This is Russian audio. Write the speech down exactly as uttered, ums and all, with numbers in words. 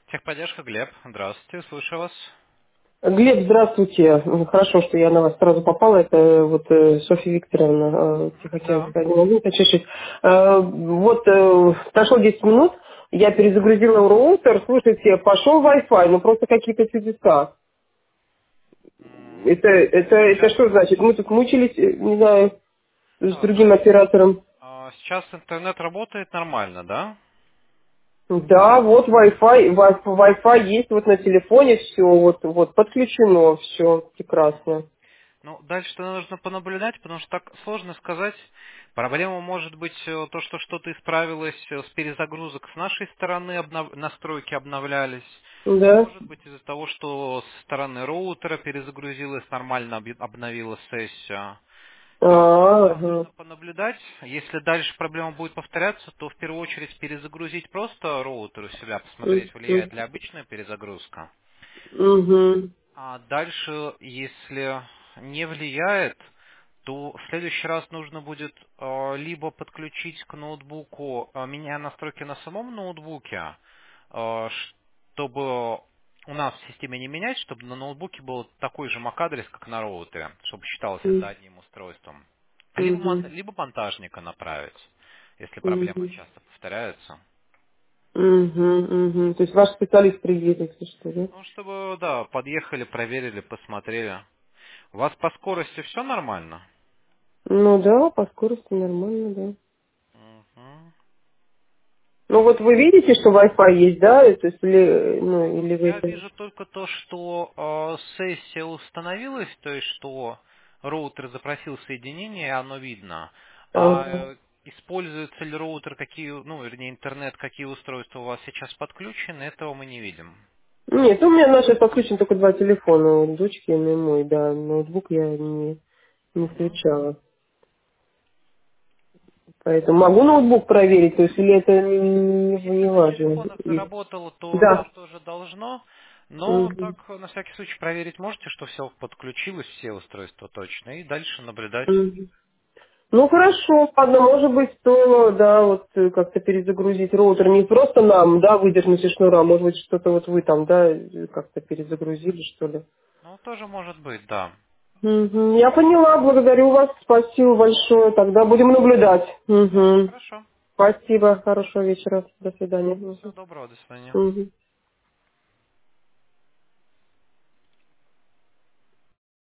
Техподдержка, Глеб. Здравствуйте, слушаю вас. Глеб, здравствуйте. Хорошо, что я на вас сразу попала. Это э, вот э, Софья Викторовна, э, Мгм, да. Тихоокеанская один, чуть-чуть. Э, Вот э, прошло десять минут, я перезагрузила роутер, слушайте, пошел Wi-Fi, ну просто какие-то чудеса. М, Это, это, это Сейчас, что значит? Мы тут мучились, э, не знаю, с да, то другим есть оператором. а, сейчас интернет работает нормально, да? Да, вот Wi-Fi, Wi- Wi-Fi есть вот на телефоне, все, вот, вот подключено, все прекрасно. Ну, дальше нужно понаблюдать, потому что так сложно сказать. Проблема может быть э, то, что что-то исправилось э, с перезагрузок с нашей стороны, обнов- настройки обновлялись. Да. Может быть из-за того, что со стороны роутера перезагрузилась, нормально объ- обновила сессию. То есть А, э, ага. нужно понаблюдать. Если дальше проблема будет повторяться, то в первую очередь перезагрузить просто роутер у себя, посмотреть, влияет ли обычная перезагрузка. Угу. А дальше, если не влияет, то в следующий раз нужно будет э, либо подключить к ноутбуку, э, меняя настройки на самом ноутбуке, э, чтобы у нас в системе не менять, чтобы на ноутбуке был такой же MAC-адрес, как на роутере, чтобы считалось это одним устройством. Либо, мон- Угу. либо монтажника направить, если проблема Угу. часто повторяется. Угу. Угу. То есть ваш специалист приедет, если что, да? Ну, чтобы, да, подъехали, проверили, посмотрели. У вас по скорости все нормально? Ну да, по скорости нормально, да. Мгм. Ну вот вы видите, что Wi-Fi есть, да? То есть или, ну, Ну, или вы я это... вижу только то, что э, сессия установилась, то есть что роутер запросил соединение, и оно видно. А Ага. э, используется ли роутер, какие, ну, вернее, интернет, какие устройства у вас сейчас подключены, этого мы не видим. Нет, у меня наши подключены только два телефона, у дочки и мой, да. Ноутбук я не, не Мгм. встречала. Поэтому могу ноутбук проверить, то есть или это не, не, Если не на важно? телефонах И- заработало, то оно Да. тоже должно. Но Мгм. так, на всякий случай, проверить можете, что все подключилось, все устройства точно, и дальше наблюдать. Мгм. Ну хорошо, ладно, может быть, стоило, да, вот э, как-то перезагрузить роутер. Не просто нам, да, выдернуть из шнура, может быть, что-то вот вы там, да, э, как-то перезагрузили, что ли. Ну, тоже может быть, да. Мгм. Я поняла, благодарю вас, спасибо большое. Тогда будем наблюдать. Да, Мгм. хорошо. Спасибо, хорошего вечера, до свидания. Всего Мгм. доброго, до свидания. Мгм.